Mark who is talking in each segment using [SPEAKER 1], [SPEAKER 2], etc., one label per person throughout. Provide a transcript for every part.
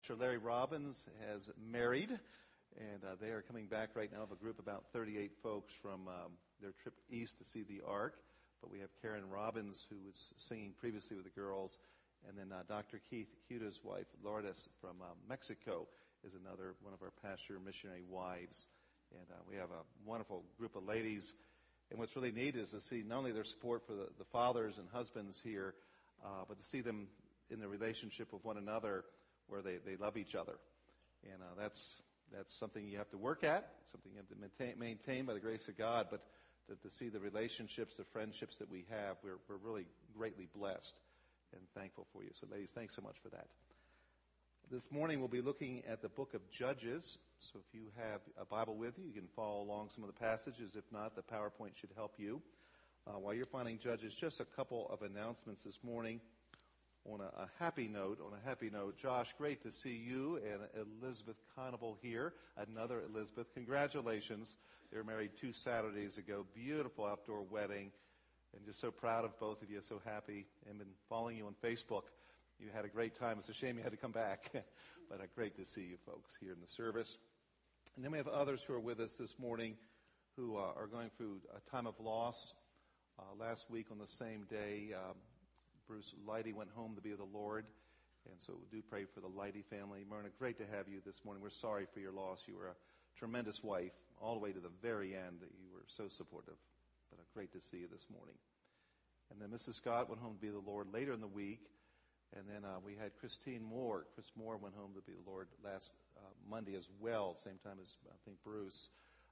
[SPEAKER 1] Larry Robbins has married, and they are coming back right now of a group of about 38 folks from their trip east to see the Ark. But we have Karen Robbins, who was singing previously with the girls, and then Dr. Keith Huta's wife, Lourdes, from Mexico, is another one of our pastor missionary wives. And we have a wonderful group of ladies. And what's really neat is to see not only their support for the fathers and husbands here, but to see them in the relationship with one another where they love each other. And that's something you have to work at, something you have to maintain by the grace of God, but to see the relationships, the friendships that we have, we're really greatly blessed and thankful for you. So ladies, thanks so much for that. This morning we'll be looking at the book of Judges. So if you have a Bible with you, you can follow along some of the passages. If not, the PowerPoint should help you. While you're finding Judges, just a couple of announcements this morning. On a happy note, Josh, great to see you and Elizabeth Conable here. Another Elizabeth. Congratulations. They were married 2 Saturdays ago. Beautiful outdoor wedding. And just so proud of both of you. So happy. And been following you on Facebook. You had a great time. It's a shame you had to come back. But great to see you folks here in the service. And then we have others who are with us this morning who are going through a time of loss. Last week on the same day, Bruce Leidy went home to be with the Lord, and so do pray for the Leidy family. Myrna, great to have you this morning. We're sorry for your loss. You were a tremendous wife all the way to the very end. You were so supportive, but great to see you this morning. And then Mrs. Scott went home to be with the Lord later in the week, and then we had Christine Moore. Chris Moore went home to be with the Lord last Monday as well, same time as I think Bruce.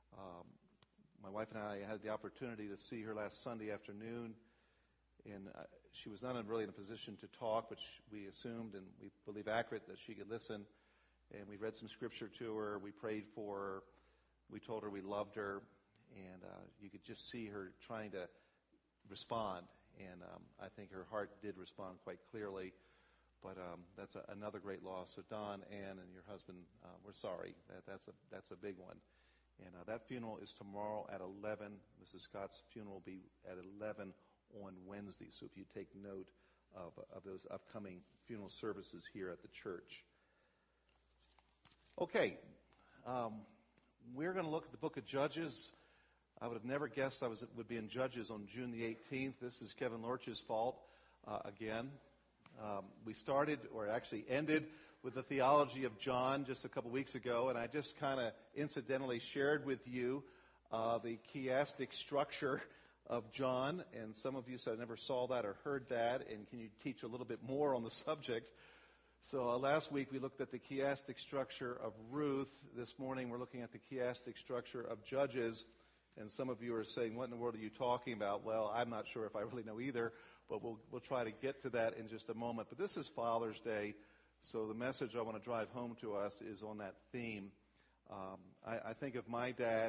[SPEAKER 1] My wife and I had the opportunity to see her last Sunday afternoon. And she was not really in a position to talk, but we assumed and we believe accurate that she could listen. And we read some scripture to her. We prayed for her. We told her we loved her. And you could just see her trying to respond. And I think her heart did respond quite clearly. But that's another great loss. So Don, Ann, and your husband, we're sorry. That's a big one. And that funeral is tomorrow at 11. Mrs. Scott's funeral will be at 11 on Wednesday. So if you take note of those upcoming funeral services here at the church. Okay. We're going to look at the book of Judges. I would have never guessed I would be in Judges on June the 18th. This is Kevin Lorch's fault again. We started, or actually ended, with the theology of John just a couple weeks ago, and I just kind of incidentally shared with you the chiastic structure of John, and some of you said I never saw that or heard that, and can you teach a little bit more on the subject? So last week we looked at the chiastic structure of Ruth. This morning we're looking at the chiastic structure of Judges, and some of you are saying, what in the world are you talking about? Well, I'm not sure if I really know either, but we'll try to get to that in just a moment. But this is Father's Day, so the message I want to drive home to us is on that theme. I think of my dad.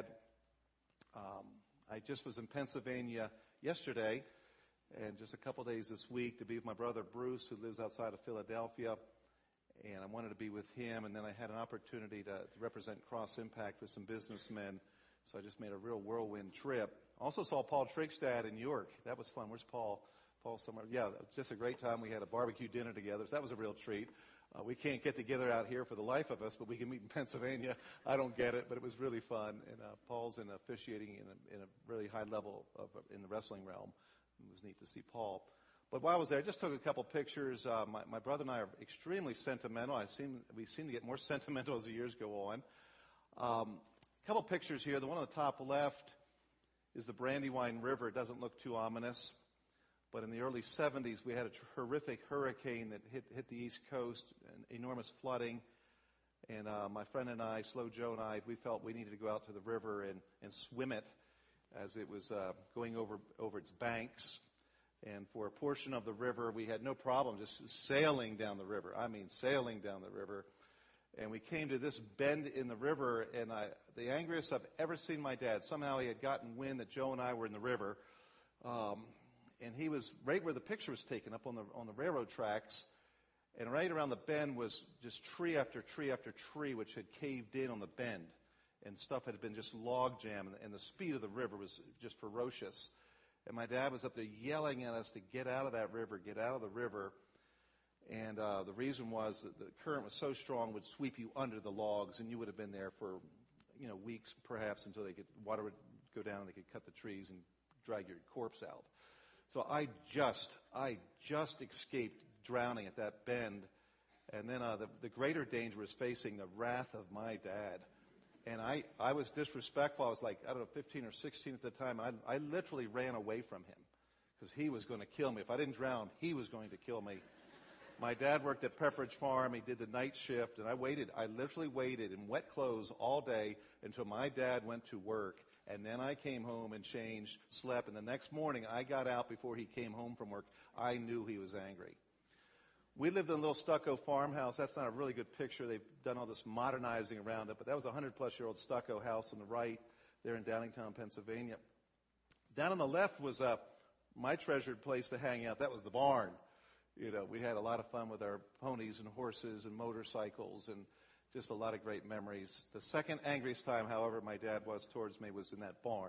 [SPEAKER 1] I just was in Pennsylvania yesterday and just a couple days this week to be with my brother Bruce, who lives outside of Philadelphia, and I wanted to be with him. And then I had an opportunity to represent Cross Impact with some businessmen, so I just made a real whirlwind trip. Also saw Paul Trigstad in York. That was fun. Where's Paul? Paul somewhere. Yeah, just a great time. We had a barbecue dinner together, so that was a real treat. We can't get together out here for the life of us, but we can meet in Pennsylvania. I don't get it, but it was really fun. And Paul's in officiating in a really high level in the wrestling realm. It was neat to see Paul. But while I was there, I just took a couple pictures. My brother and I are extremely sentimental. We seem to get more sentimental as the years go on. A couple pictures here. The one on the top left is the Brandywine River. It doesn't look too ominous. But in the early 70s, we had a horrific hurricane that hit the East Coast, and enormous flooding. And my friend and I, Slow Joe and I, we felt we needed to go out to the river and swim it as it was going over its banks. And for a portion of the river, we had no problem just sailing down the river. I mean, sailing down the river. And we came to this bend in the river, and the angriest I've ever seen my dad. Somehow he had gotten wind that Joe and I were in the river. And he was right where the picture was taken, up on the railroad tracks. And right around the bend was just tree after tree after tree, which had caved in on the bend. And stuff had been just log jam. And the speed of the river was just ferocious. And my dad was up there yelling at us to get out of that river, get out of the river. And the reason was that the current was so strong it would sweep you under the logs, and you would have been there for, weeks perhaps until water would go down and they could cut the trees and drag your corpse out. So I just escaped drowning at that bend. And then the greater danger was facing the wrath of my dad. And I was disrespectful. I was like, 15 or 16 at the time. I literally ran away from him because he was going to kill me. If I didn't drown, he was going to kill me. My dad worked at Pepperidge Farm. He did the night shift, and I literally waited in wet clothes all day until my dad went to work. And then I came home and changed, slept, and the next morning I got out before he came home from work. I knew he was angry. We lived in a little stucco farmhouse. That's not a really good picture. They've done all this modernizing around it, but that was a 100-plus-year-old stucco house on the right there in Downingtown, Pennsylvania. Down on the left was my treasured place to hang out. That was the barn. We had a lot of fun with our ponies and horses and motorcycles and just a lot of great memories. The second angriest time, however, my dad was towards me was in that barn.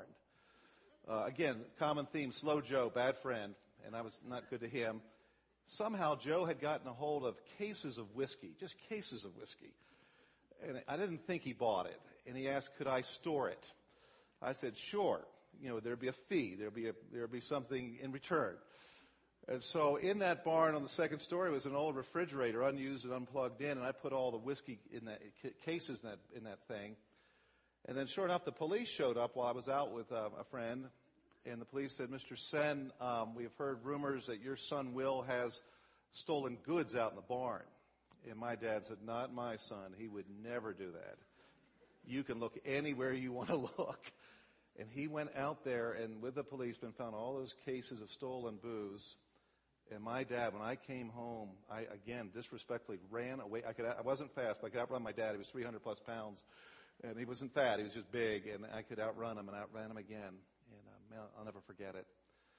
[SPEAKER 1] Again, common theme, slow Joe, bad friend, and I was not good to him. Somehow Joe had gotten a hold of cases of whiskey, just cases of whiskey. And I didn't think he bought it. And he asked, could I store it? I said, sure. There'd be a fee. There'd be something in return. And so in that barn on the second story was an old refrigerator, unused and unplugged in, and I put all the whiskey in that cases in that thing. And then sure enough, the police showed up while I was out with a friend, and the police said, Mr. Sen, we have heard rumors that your son Will has stolen goods out in the barn. And my dad said, not my son. He would never do that. You can look anywhere you want to look. And he went out there and with the policeman found all those cases of stolen booze. And my dad, when I came home, I, again, disrespectfully ran away. I wasn't fast, but I could outrun my dad. He was 300-plus pounds. And he wasn't fat. He was just big. And I could outrun him and outran him again. And I'll never forget it.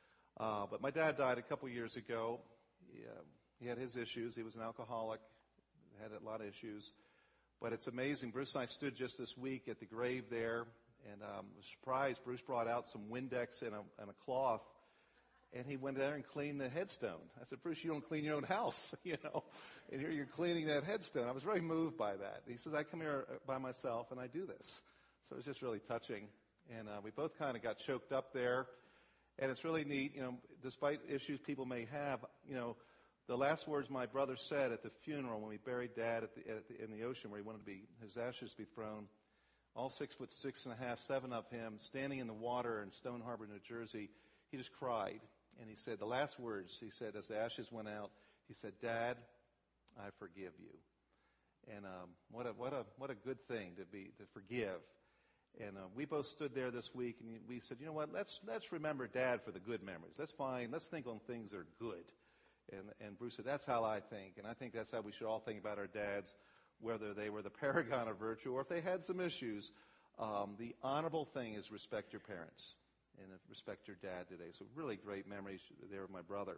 [SPEAKER 1] But my dad died a couple years ago. He had his issues. He was an alcoholic. Had a lot of issues. But it's amazing. Bruce and I stood just this week at the grave there. And was surprised. Bruce brought out some Windex and a cloth. And he went there and cleaned the headstone. I said, Bruce, you don't clean your own house, And here you're cleaning that headstone. I was very moved by that. He says, I come here by myself and I do this. So it was just really touching. And we both kind of got choked up there. And it's really neat, despite issues people may have, the last words my brother said at the funeral when we buried Dad in the ocean where he wanted his ashes to be thrown, all 6'6.5", 7 of him, standing in the water in Stone Harbor, New Jersey, he just cried. And he said, the last words, he said, as the ashes went out, he said, Dad, I forgive you. And what a good thing to forgive. And we both stood there this week, and we said, you know what, let's remember Dad for the good memories. Let's think on things that are good. And Bruce said, that's how I think. And I think that's how we should all think about our dads, whether they were the paragon of virtue or if they had some issues. The honorable thing is respect your parents and respect your dad today. So really great memories there of my brother.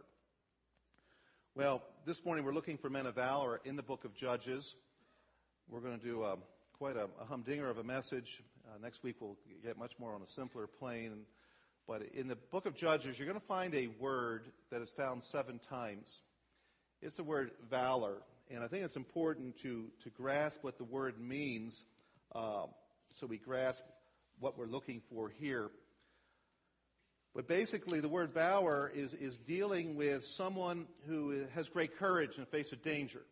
[SPEAKER 1] Well, this morning we're looking for men of valor in the book of Judges. We're going to do quite a humdinger of a message. Next week we'll get much more on a simpler plane. But in the book of Judges, you're going to find a word that is found 7 times. It's the word valor. And I think it's important to grasp what the word means so we grasp what we're looking for here. But basically, the word valor is dealing with someone who has great courage in the face of danger.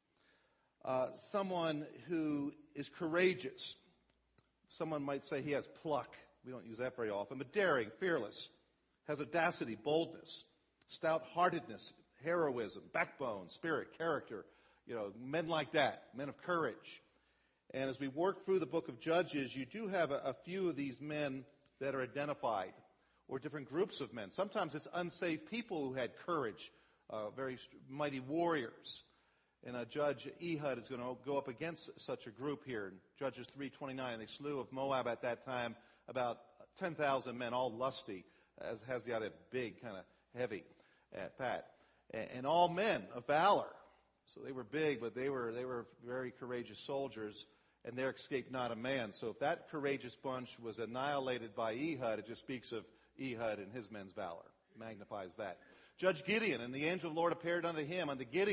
[SPEAKER 1] Someone who is courageous. Someone might say he has pluck. We don't use that very often. But daring, fearless, has audacity, boldness, stout-heartedness, heroism, backbone, spirit, character. Men like that, men of courage. And as we work through the book of Judges, you do have a few of these men that are identified, or different groups of men. Sometimes it's unsaved people who had courage, very mighty warriors. And Judge Ehud is going to go up against such a group here in Judges 3:29. They slew of Moab at that time about 10,000 men, all lusty, as has the other big, kind of heavy, fat, and all men of valor. So they were big, but they were very courageous soldiers, and there escaped not a man. So if that courageous bunch was annihilated by Ehud, it just speaks of Ehud and his men's valor. Magnifies that. Judge Gideon, and the angel of the Lord appeared unto him, unto Gideon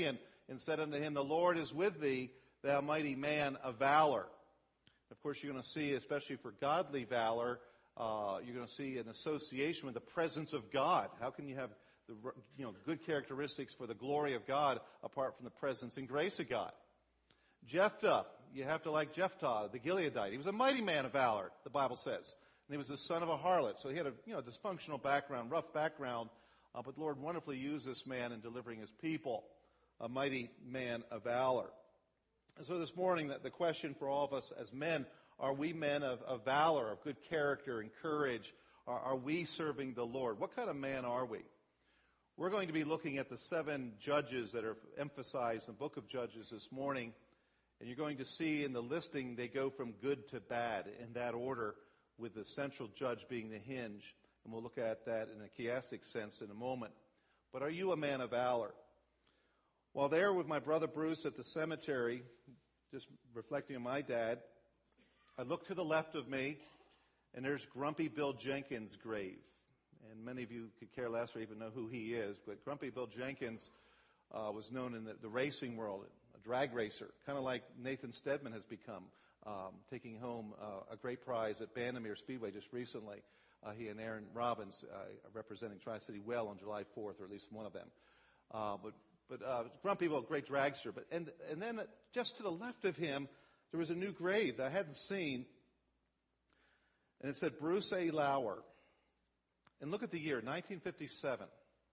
[SPEAKER 1] and said unto him, The Lord is with thee, thou mighty man of valor. Of course, you're going to see, especially for godly valor, you're going to see an association with the presence of God. How can you have good characteristics for the glory of God apart from the presence and grace of God? Jephthah, you have to like Jephthah, the Gileadite. He was a mighty man of valor, the Bible says. And he was the son of a harlot. So he had a dysfunctional background, rough background. But the Lord wonderfully used this man in delivering his people, a mighty man of valor. And so this morning, the question for all of us as men, are we men of valor, of good character and courage? Are we serving the Lord? What kind of man are we? We're going to be looking at the 7 judges that are emphasized in the book of Judges this morning. And you're going to see in the listing they go from good to bad in that order, with the central judge being the hinge. And we'll look at that in a chiastic sense in a moment. But are you a man of valor? While there with my brother Bruce at the cemetery, just reflecting on my dad, I look to the left of me, and there's Grumpy Bill Jenkins' grave. And many of you could care less or even know who he is, but Grumpy Bill Jenkins was known in the racing world, a drag racer, kind of like Nathan Stedman has become, taking home a great prize at Bandimere Speedway just recently. He and Aaron Robbins representing Tri-City well on July 4th, or at least one of them. But Grumpy Bill, great dragster. And then just to the left of him, there was a new grave that I hadn't seen. And it said Bruce A. Lauer. And look at the year, 1957.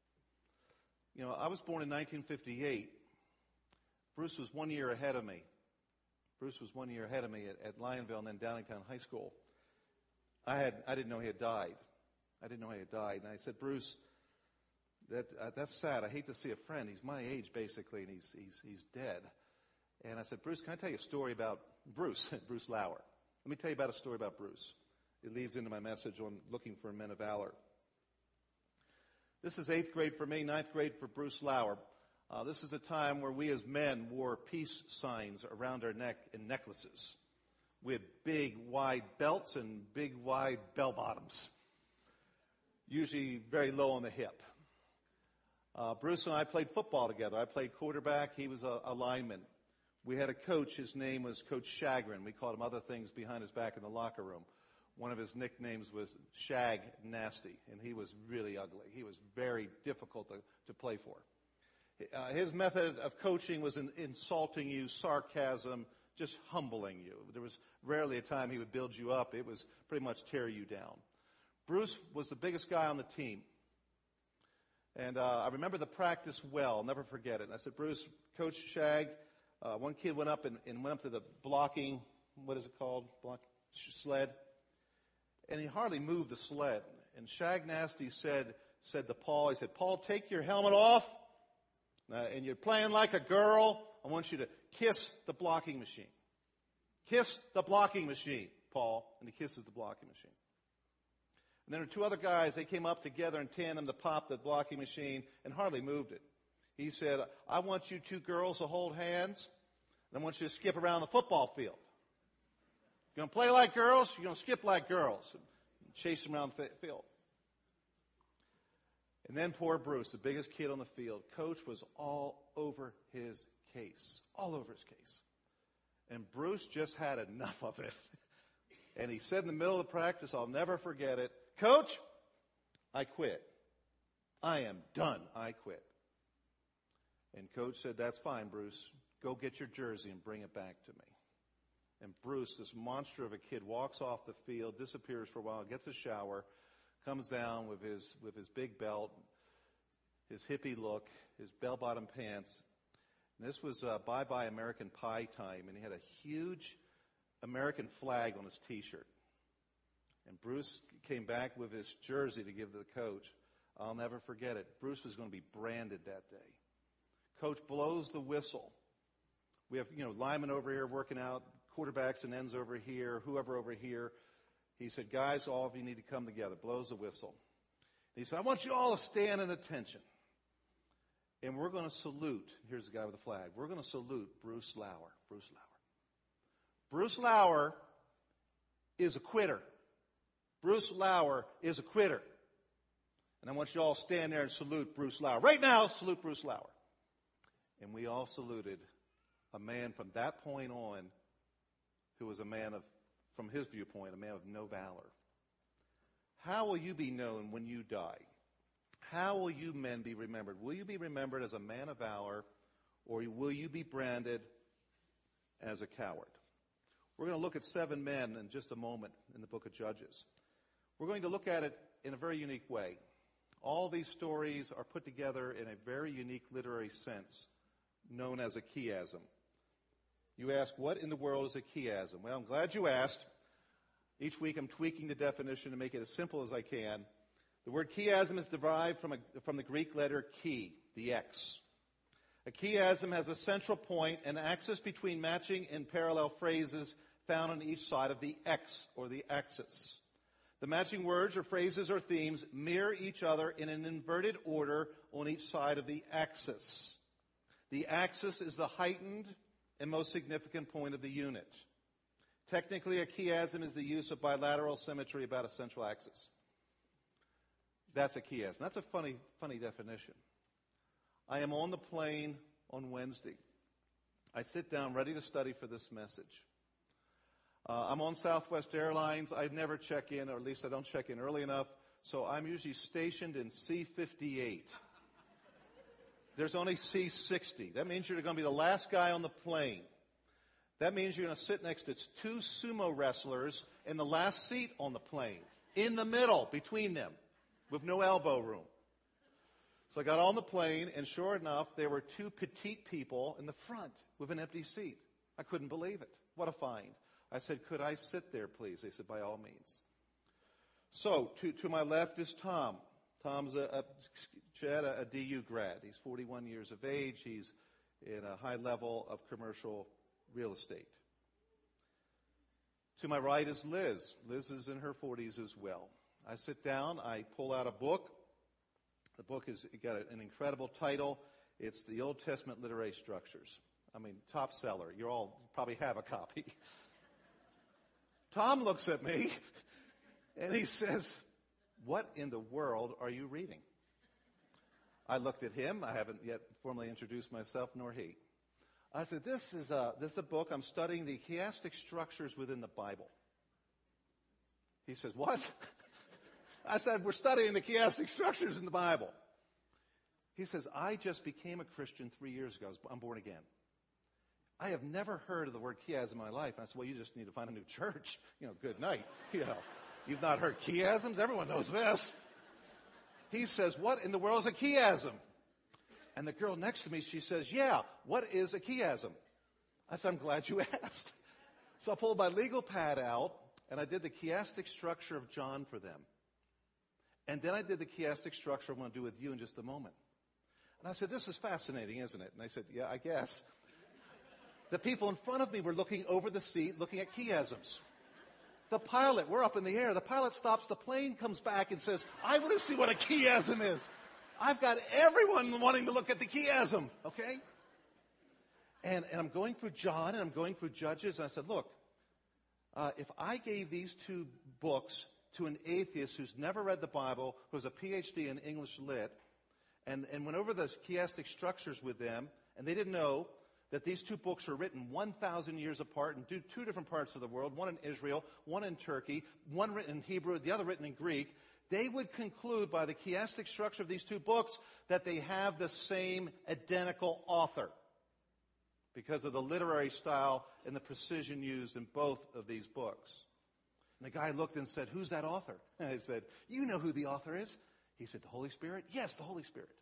[SPEAKER 1] I was born in 1958. Bruce was 1 year ahead of me. Bruce was 1 year ahead of me at Lionville and then Downingtown High School. I didn't know he had died. And I said, Bruce, that's sad. I hate to see a friend. He's my age, basically, and he's dead. And I said, Bruce, can I tell you a story about Bruce, Bruce Lauer? Let me tell you about a story about Bruce. It leads into my message on looking for men of valor. This is 8th grade for me, 9th grade for Bruce Lauer. This is a time where we as men wore peace signs around our neck in necklaces with big, wide belts and big, wide bell bottoms, usually very low on the hip. Bruce and I played football together. I played quarterback. He was a lineman. We had a coach. His name was Coach Shagrin. We called him other things behind his back in the locker room. One of his nicknames was Shag Nasty, and he was really ugly. He was very difficult to play for. His method of coaching was insulting you, sarcasm, just humbling you. There was rarely a time he would build you up. It was pretty much tear you down. Bruce was the biggest guy on the team. And I remember the practice well. I'll never forget it. And I said, Bruce, Coach Shag, one kid went up to the blocking, what is it called, sled. And he hardly moved the sled. And Shag Nasty said to Paul, he said, Paul, take your helmet off. And you're playing like a girl. I want you to kiss the blocking machine. Kiss the blocking machine, Paul. And he kisses the blocking machine. And then there were 2 other guys. They came up together in tandem to pop the blocking machine and hardly moved it. He said, I want you 2 girls to hold hands, and I want you to skip around the football field. You're going to play like girls, you're going to skip like girls. And chase them around the field. And then poor Bruce, the biggest kid on the field. Coach was all over his case. All over his case. And Bruce just had enough of it. And he said in the middle of the practice, I'll never forget it, Coach, I quit. I am done. I quit. And Coach said, that's fine, Bruce. Go get your jersey and bring it back to me. And Bruce, this monster of a kid, walks off the field, disappears for a while, gets a shower, comes down with his big belt, his hippie look, his bell-bottom pants. And this was Bye-Bye American Pie time, and he had a huge American flag on his T-shirt. And Bruce came back with his jersey to give to the coach. I'll never forget it. Bruce was going to be branded that day. Coach blows the whistle. We have, linemen over here working out, quarterbacks and ends over here, whoever over here. He said, guys, all of you need to come together. Blows the whistle. And he said, I want you all to stand in attention. And we're going to salute. Here's the guy with the flag. We're going to salute Bruce Lauer. Bruce Lauer. Bruce Lauer is a quitter. Bruce Lauer is a quitter. And I want you all to stand there and salute Bruce Lauer. Right now, salute Bruce Lauer. And we all saluted a man from that point on who was a man of, from his viewpoint, a man of no valor. How will you be known when you die? How will you men be remembered? Will you be remembered as a man of valor, or will you be branded as a coward? We're going to look at 7 men in just a moment in the book of Judges. We're going to look at it in a very unique way. All these stories are put together in a very unique literary sense known as a chiasm. You ask, what in the world is a chiasm? Well, I'm glad you asked. Each week I'm tweaking the definition to make it as simple as I can. The word chiasm is derived from the Greek letter chi, the X. A chiasm has a central point, an axis between matching and parallel phrases found on each side of the X, or the axis. The matching words or phrases or themes mirror each other in an inverted order on each side of the axis. The axis is the heightened and most significant point of the unit. Technically, a chiasm is the use of bilateral symmetry about a central axis. That's a chiasm. That's a funny definition. I am on the plane on Wednesday. I sit down ready to study for this message. I'm on Southwest Airlines. I never check in, or at least I don't check in early enough, so I'm usually stationed in C-58. There's only C-60. That means you're going to be the last guy on the plane. That means you're going to sit next to 2 sumo wrestlers in the last seat on the plane, in the middle, between them, with no elbow room. So I got on the plane, and sure enough, there were 2 petite people in the front with an empty seat. I couldn't believe it. What a find. I said, could I sit there, please? They said, by all means. So, to my left is Tom. Tom's a DU grad. He's 41 years of age. He's in a high level of commercial real estate. To my right is Liz. Liz is in her 40s as well. I sit down. I pull out a book. The book has got an incredible title. It's The Old Testament Literary Structures. I mean, top seller. You all probably have a copy. Tom looks at me, and he says, what in the world are you reading? I looked at him. I haven't yet formally introduced myself, nor he. I said, this is a book. I'm studying the chiastic structures within the Bible. He says, what? I said, we're studying the chiastic structures in the Bible. He says, I just became a Christian 3 years ago. I'm born again. I have never heard of the word chiasm in my life. And I said, well, you just need to find a new church. Good night. You've not heard chiasms? Everyone knows this. He says, what in the world is a chiasm? And the girl next to me, she says, yeah, what is a chiasm? I said, I'm glad you asked. So I pulled my legal pad out, and I did the chiastic structure of John for them. And then I did the chiastic structure I'm going to do with you in just a moment. And I said, this is fascinating, isn't it? And I said, yeah, I guess. The people in front of me were looking over the seat, looking at chiasms. The pilot, we're up in the air. The pilot stops the plane, comes back and says, I want to see what a chiasm is. I've got everyone wanting to look at the chiasm, okay? And I'm going through John and I'm going through Judges. And I said, look, if I gave these 2 books to an atheist who's never read the Bible, who's a PhD in English Lit, and went over the chiastic structures with them, and they didn't know that these 2 books were written 1,000 years apart in 2 different parts of the world, one in Israel, one in Turkey, one written in Hebrew, the other written in Greek, they would conclude by the chiastic structure of these 2 books that they have the same identical author because of the literary style and the precision used in both of these books. And the guy looked and said, who's that author? And I said, you know who the author is? He said, the Holy Spirit? Yes, the Holy Spirit.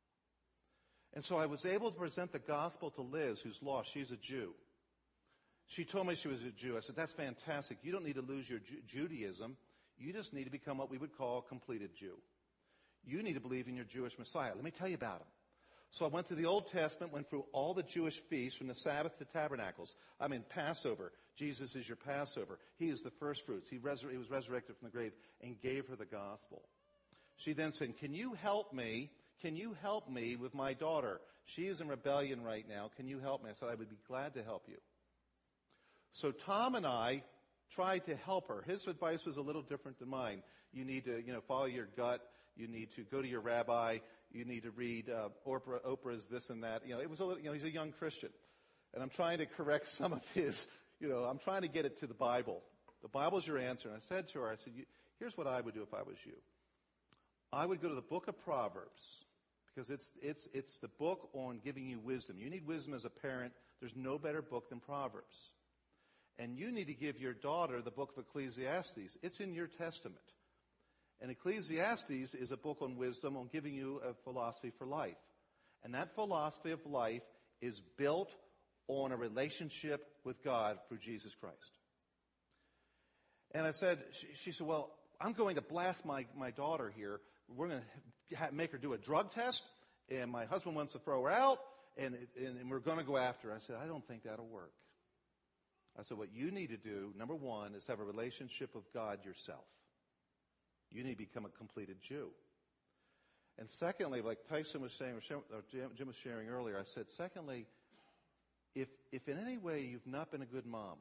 [SPEAKER 1] And so I was able to present the gospel to Liz, who's lost. She's a Jew. She told me she was a Jew. I said, that's fantastic. You don't need to lose your Judaism. You just need to become what we would call a completed Jew. You need to believe in your Jewish Messiah. Let me tell you about him. So I went through the Old Testament, went through all the Jewish feasts from the Sabbath to Tabernacles. I mean, Passover. Jesus is your Passover. He is the first fruits. He was resurrected from the grave and gave her the gospel. She then said, can you help me? Can you help me with my daughter? She is in rebellion right now. Can you help me? I said, I would be glad to help you. So Tom and I tried to help her. His advice was a little different than mine. You need to, follow your gut. You need to go to your rabbi. You need to read Oprah's this and that. It was he's a young Christian. And I'm trying to correct some of his, I'm trying to get it to the Bible. The Bible's your answer. And I said to her, here's what I would do if I was you. I would go to the book of Proverbs, because it's the book on giving you wisdom. You need wisdom as a parent. There's no better book than Proverbs. And you need to give your daughter the book of Ecclesiastes. It's in your testament. And Ecclesiastes is a book on wisdom, on giving you a philosophy for life. And that philosophy of life is built on a relationship with God through Jesus Christ. And I said, she said, well, I'm going to blast my daughter here. We're going to make her do a drug test, and my husband wants to throw her out, and we're going to go after her. I said, I don't think that'll work. I said, what you need to do, number one, is have a relationship with God yourself. You need to become a completed Jew. And secondly, like Tyson was saying, or Jim was sharing earlier, I said, secondly, if in any way you've not been a good mom,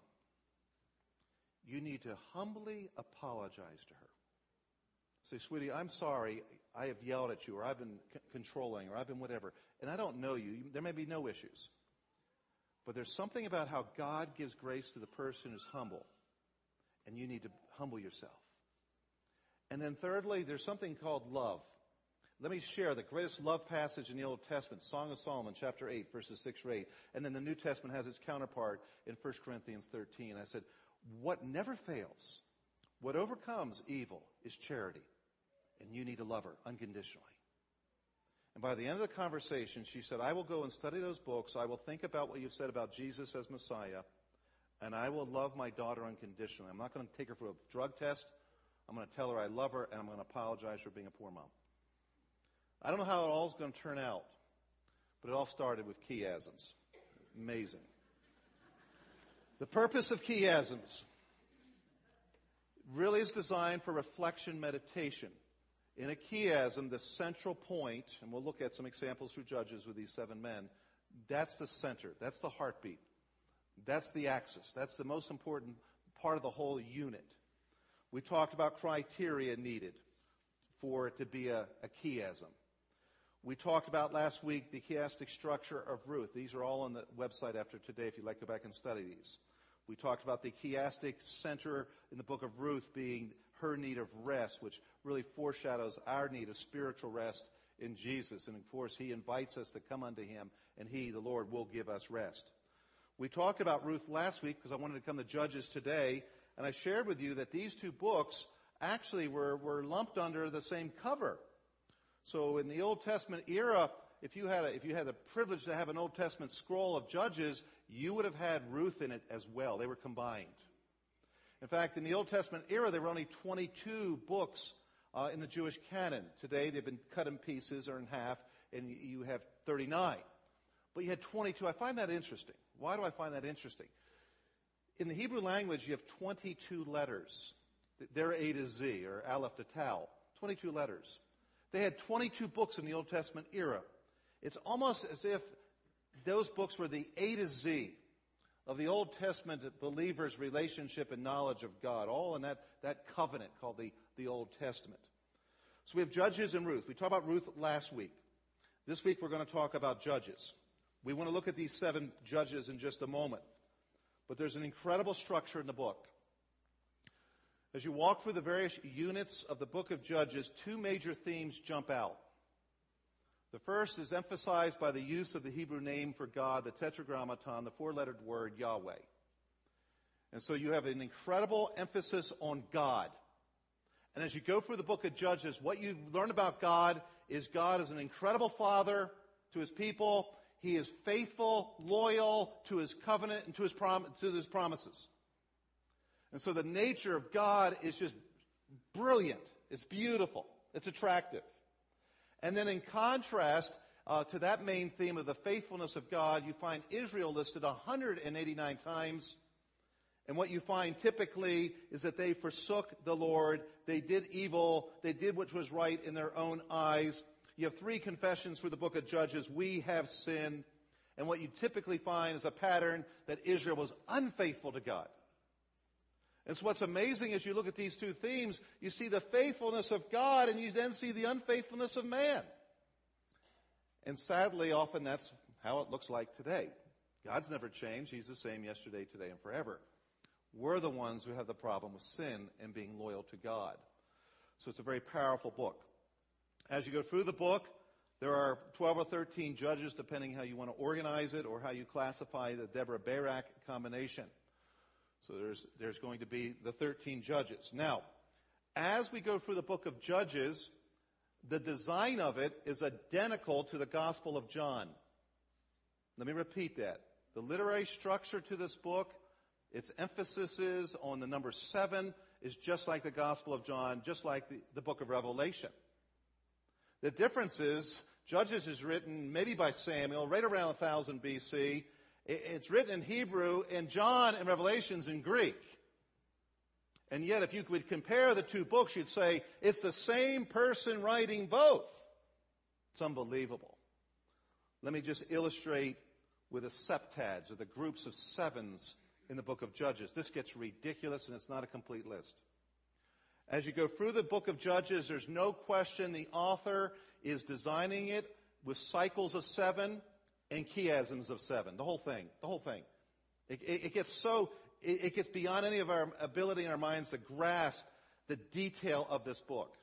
[SPEAKER 1] you need to humbly apologize to her. Say, sweetie, I'm sorry. I have yelled at you, or I've been controlling, or I've been whatever. And I don't know you. There may be no issues. But there's something about how God gives grace to the person who's humble. And you need to humble yourself. And then thirdly, there's something called love. Let me share the greatest love passage in the Old Testament, Song of Solomon, chapter 8, verses 6 or 8. And then the New Testament has its counterpart in 1 Corinthians 13. I said, what never fails, what overcomes evil is charity. And you need to love her unconditionally. And by the end of the conversation, she said, I will go and study those books. I will think about what you've said about Jesus as Messiah. And I will love my daughter unconditionally. I'm not going to take her for a drug test. I'm going to tell her I love her, and I'm going to apologize for being a poor mom. I don't know how it all is going to turn out, but it all started with chiasms. Amazing. The purpose of chiasms really is designed for reflection meditation. In a chiasm, the central point, and we'll look at some examples through Judges with these 7 men, that's the center. That's the heartbeat. That's the axis. That's the most important part of the whole unit. We talked about criteria needed for it to be a chiasm. We talked about last week the chiastic structure of Ruth. These are all on the website after today if you'd like to go back and study these. We talked about the chiastic center in the book of Ruth being her need of rest, which really foreshadows our need of spiritual rest in Jesus. And of course, he invites us to come unto him, and he, the Lord, will give us rest. We talked about Ruth last week because I wanted to come to Judges today, and I shared with you that these two books actually were lumped under the same cover. So in the Old Testament era, if you had the privilege to have an Old Testament scroll of Judges, you would have had Ruth in it as well. They were combined. In fact, in the Old Testament era, there were only 22 books in the Jewish canon. Today, they've been cut in pieces or in half, and you have 39. But you had 22. I find that interesting. Why do I find that interesting? In the Hebrew language, you have 22 letters. They're A to Z, or Aleph to Tau. 22 letters. They had 22 books in the Old Testament era. It's almost as if those books were the A to Z of the Old Testament believer's relationship and knowledge of God, all in that covenant called the Old Testament. So we have Judges and Ruth. We talked about Ruth last week. This week we're going to talk about Judges. We want to look at these 7 judges in just a moment. But there's an incredible structure in the book. As you walk through the various units of the book of Judges, 2 major themes jump out. The first is emphasized by the use of the Hebrew name for God, the tetragrammaton, the 4-lettered word Yahweh. And so you have an incredible emphasis on God. And as you go through the book of Judges, what you learn about God is an incredible father to his people. He is faithful, loyal to his covenant and to his promises. And so the nature of God is just brilliant. It's beautiful. It's attractive. And then in contrast to that main theme of the faithfulness of God, you find Israel listed 189 times. And what you find typically is that they forsook the Lord. They did evil. They did what was right in their own eyes. You have 3 confessions through the book of Judges. We have sinned. And what you typically find is a pattern that Israel was unfaithful to God. And so what's amazing as you look at these 2 themes, you see the faithfulness of God and you then see the unfaithfulness of man. And sadly, often that's how it looks like today. God's never changed. He's the same yesterday, today, and forever. We're the ones who have the problem with sin and being loyal to God. So it's a very powerful book. As you go through the book, there are 12 or 13 judges, depending how you want to organize it or how you classify the Deborah-Barak combination. So there's going to be the 13 judges. Now, as we go through the book of Judges, the design of it is identical to the Gospel of John. Let me repeat that. The literary structure to this book, its emphasis is on the number 7, is just like the Gospel of John, just like the book of Revelation. The difference is, Judges is written maybe by Samuel, right around 1000 BC. It's written in Hebrew, and John and Revelation's in Greek. And yet, if you could compare the two books, you'd say, it's the same person writing both. It's unbelievable. Let me just illustrate with the septads, or the groups of sevens in the book of Judges. This gets ridiculous, and it's not a complete list. As you go through the book of Judges, there's no question the author is designing it with cycles of 7 and chiasms of 7. The whole thing. It gets beyond any of our ability in our minds to grasp the detail of this book.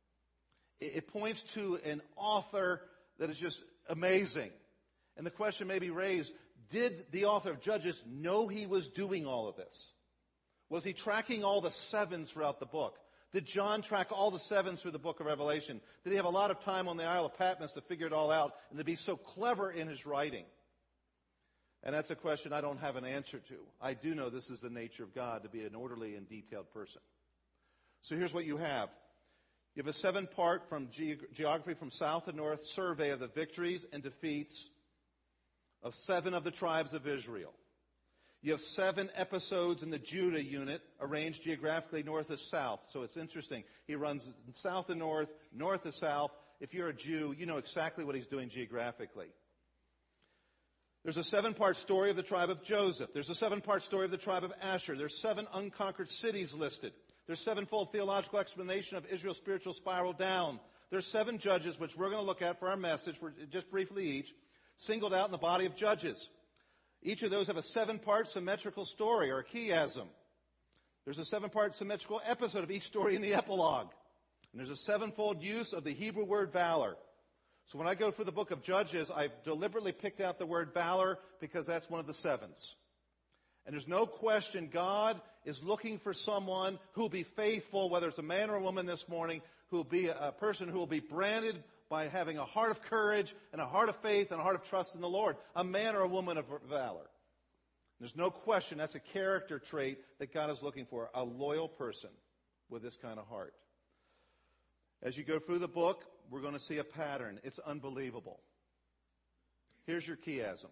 [SPEAKER 1] It points to an author that is just amazing. And the question may be raised, did the author of Judges know he was doing all of this? Was he tracking all the 7s throughout the book? Did John track all the 7s through the book of Revelation? Did he have a lot of time on the Isle of Patmos to figure it all out and to be so clever in his writing? And that's a question I don't have an answer to. I do know this is the nature of God, to be an orderly and detailed person. So here's what you have. You have a 7-part from geography from south to north survey of the victories and defeats of 7 of the tribes of Israel. You have 7 episodes in the Judah unit arranged geographically north to south. So it's interesting. He runs south to north, north to south. If you're a Jew, you know exactly what he's doing geographically. There's a 7-part story of the tribe of Joseph. There's a 7-part story of the tribe of Asher. There's 7 unconquered cities listed. There's 7-fold theological explanation of Israel's spiritual spiral down. There's 7 judges, which we're going to look at for our message, for just briefly each, singled out in the body of Judges. Each of those have a 7-part symmetrical story, or a chiasm. There's a 7-part symmetrical episode of each story in the epilogue. And there's a 7-fold use of the Hebrew word valor. So when I go through the book of Judges, I've deliberately picked out the word valor because that's one of the 7s. And there's no question God is looking for someone who will be faithful, whether it's a man or a woman this morning, who will be a person who will be branded by having a heart of courage and a heart of faith and a heart of trust in the Lord. A man or a woman of valor. There's no question that's a character trait that God is looking for. A loyal person with this kind of heart. As you go through the book, we're going to see a pattern. It's unbelievable. Here's your chiasm.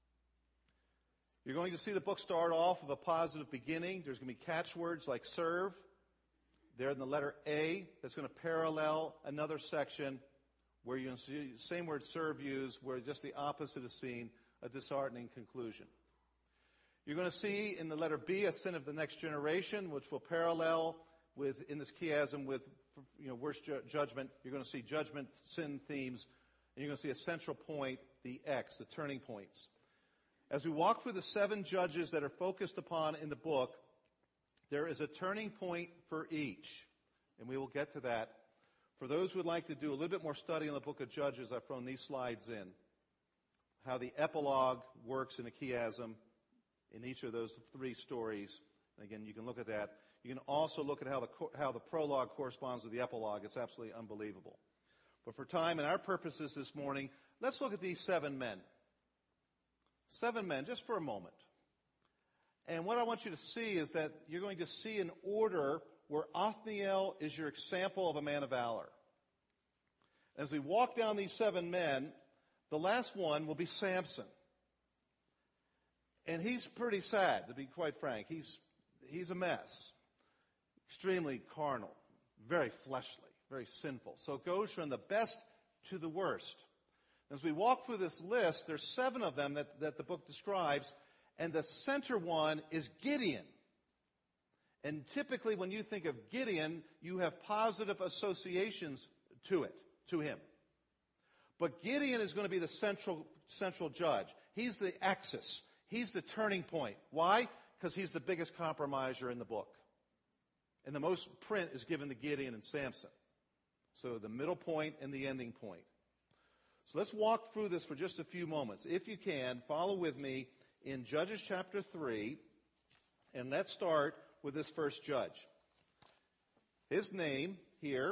[SPEAKER 1] You're going to see the book start off with a positive beginning. There's going to be catchwords like serve. There in the letter A, that's going to parallel another section where you're going to see the same word serve used, where just the opposite is seen, a disheartening conclusion. You're going to see in the letter B a sin of the next generation, which will parallel with, in this chiasm, with worse judgment. You're going to see judgment, sin themes, and you're going to see a central point, the X, the turning points. As we walk through the 7 judges that are focused upon in the book, there is a turning point for each, and we will get to that. For those who would like to do a little bit more study on the book of Judges, I've thrown these slides in. How the epilogue works in a chiasm in each of those 3 stories. And again, you can look at that. You can also look at how the prologue corresponds with the epilogue. It's absolutely unbelievable. But for time and our purposes this morning, let's look at these 7 men. 7 men, just for a moment. And what I want you to see is that you're going to see an order where Othniel is your example of a man of valor. As we walk down these 7 men, the last one will be Samson. And he's pretty sad, to be quite frank. He's a mess. Extremely carnal, very fleshly, very sinful. So it goes from the best to the worst. As we walk through this list, there's 7 of them that the book describes, and the center one is Gideon. And typically when you think of Gideon, you have positive associations to him. But Gideon is going to be the central judge. He's the axis. He's the turning point. Why? Because he's the biggest compromiser in the book. And the most print is given to Gideon and Samson. So the middle point and the ending point. So let's walk through this for just a few moments. If you can, follow with me in Judges chapter 3. And let's start with this first judge. His name here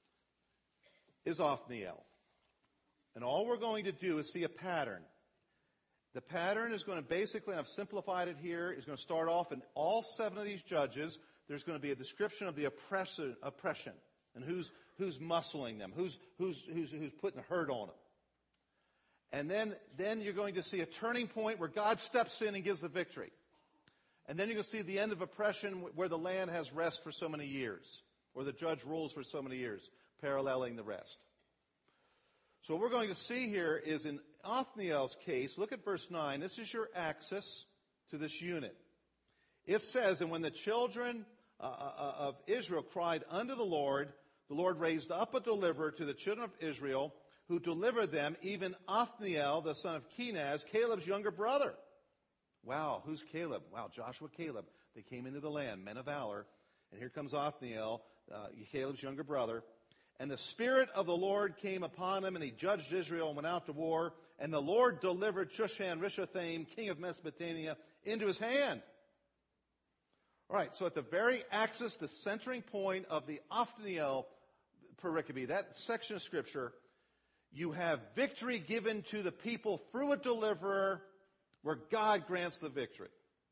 [SPEAKER 1] is Othniel. And all we're going to do is see a pattern. The pattern is going to basically, and I've simplified it here, is going to start off in all 7 of these judges. There's going to be a description of the oppression and who's muscling them, who's putting the hurt on them. And then you're going to see a turning point where God steps in and gives the victory. And then you're going to see the end of oppression where the land has rest for so many years, or the judge rules for so many years, paralleling the rest. So what we're going to see here is in Othniel's case, look at verse 9. This is your axis to this unit. It says, and when the children of Israel cried unto the Lord raised up a deliverer to the children of Israel, who delivered them, even Othniel, the son of Kenaz, Caleb's younger brother. Wow, who's Caleb? Wow, Joshua, Caleb. They came into the land, men of valor. And here comes Othniel, Caleb's younger brother. And the Spirit of the Lord came upon him, and he judged Israel and went out to war. And the Lord delivered Shushan-Rishathaim, king of Mesopotamia, into his hand. All right, so at the very axis, the centering point of the Othniel pericope, that section of Scripture, you have victory given to the people through a deliverer where God grants the victory.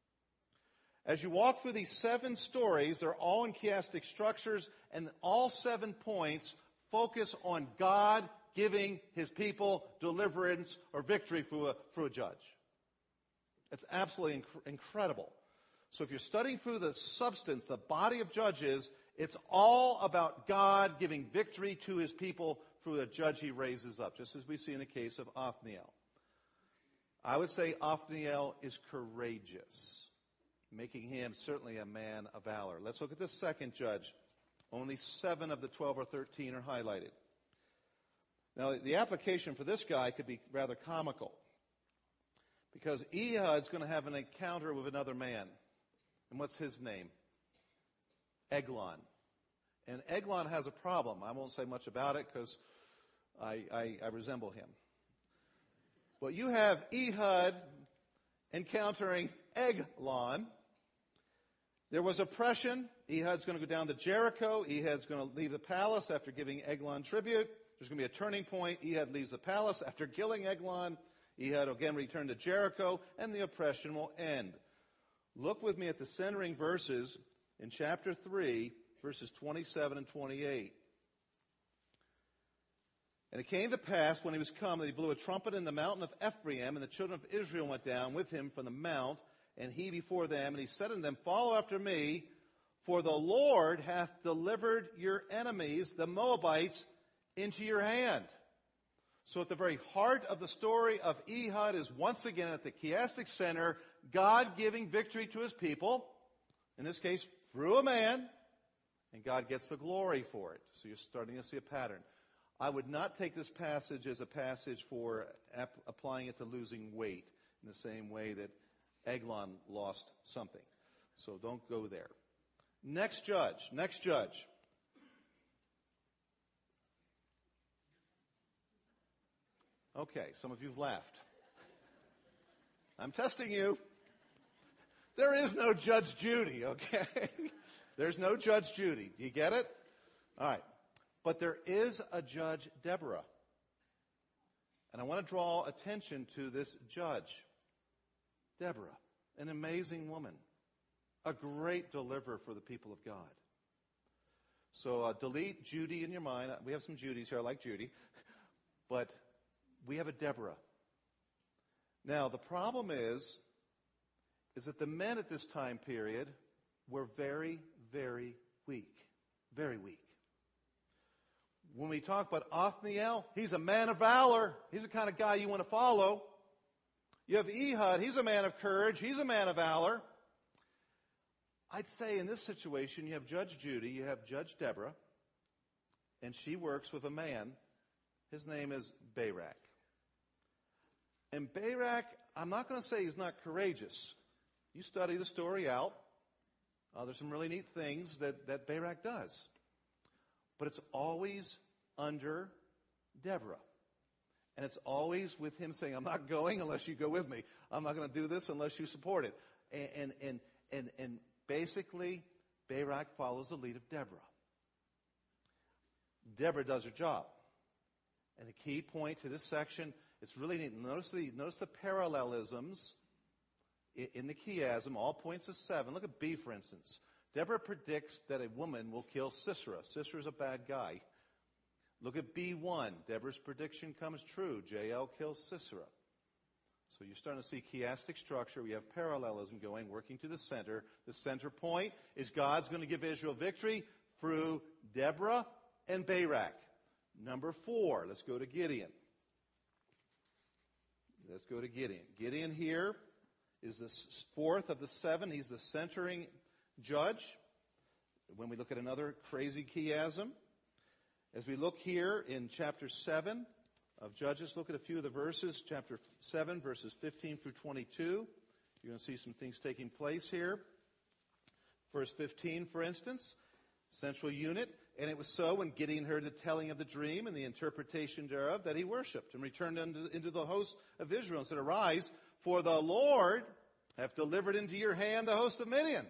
[SPEAKER 1] As you walk through these 7 stories, they're all in chiastic structures, and all 7 points focus on God giving his people deliverance or victory through a judge. It's absolutely incredible. So if you're studying through the substance, the body of Judges, it's all about God giving victory to his people through a judge he raises up, just as we see in the case of Othniel. I would say Othniel is courageous, making him certainly a man of valor. Let's look at the second judge. Only 7 of the 12 or 13 are highlighted. Now, the application for this guy could be rather comical, because Ehud's going to have an encounter with another man. And what's his name? Eglon. And Eglon has a problem. I won't say much about it because I resemble him. But you have Ehud encountering Eglon. There was oppression. Ehud's going to go down to Jericho. Ehud's going to leave the palace after giving Eglon tribute. There's going to be a turning point. Ehud leaves the palace after killing Eglon. Ehud again return to Jericho, and the oppression will end. Look with me at the centering verses in chapter 3, verses 27 and 28. And it came to pass when he was come that he blew a trumpet in the mountain of Ephraim, and the children of Israel went down with him from the mount, and he before them, and he said unto them, Follow after me, for the Lord hath delivered your enemies, the Moabites, into your hand. So at the very heart of the story of Ehud is once again at the chiastic center, God giving victory to his people, in this case through a man, and God gets the glory for it. So you're starting to see a pattern. I would not take this passage as a passage for applying it to losing weight in the same way that Eglon lost something. So don't go there. Next judge. Okay, some of you've laughed. I'm testing you. There is no Judge Judy, okay? There's no Judge Judy. Do you get it? All right. But there is a Judge Deborah. And I want to draw attention to this judge. Deborah, an amazing woman. A great deliverer for the people of God. So delete Judy in your mind. We have some Judys here. I like Judy. But we have a Deborah. Now, the problem is that the men at this time period were very, very weak. Very weak. When we talk about Othniel, he's a man of valor. He's the kind of guy you want to follow. You have Ehud. He's a man of courage. He's a man of valor. I'd say in this situation, you have Judge Judy, you have Judge Deborah, and she works with a man His name is Barak. And Barak, I'm not going to say he's not courageous. You study the story out. There's some really neat things that Barak does. But it's always under Deborah. And it's always with him saying, I'm not going unless you go with me. I'm not going to do this unless you support it. And basically, Barak follows the lead of Deborah. Deborah does her job. And the key point to this section, it's really neat. Notice the parallelisms in the chiasm, all points of 7. Look at B, for instance. Deborah predicts that a woman will kill Sisera. Sisera's a bad guy. Look at B1. Deborah's prediction comes true. Jael kills Sisera. So you're starting to see chiastic structure. We have parallelism going, working to the center. The center point is God's going to give Israel victory through Deborah and Barak. Number 4, let's go to Gideon. Let's go to Gideon. Gideon here is the 4th of the 7. He's the centering judge. When we look at another crazy chiasm, as we look here in chapter 7 of Judges, look at a few of the verses. Chapter 7, verses 15 through 22. You're going to see some things taking place here. Verse 15, for instance, central unit. And it was so when Gideon heard the telling of the dream and the interpretation thereof that he worshipped and returned into the host of Israel and said, Arise, for the Lord hath delivered into your hand the host of Midian.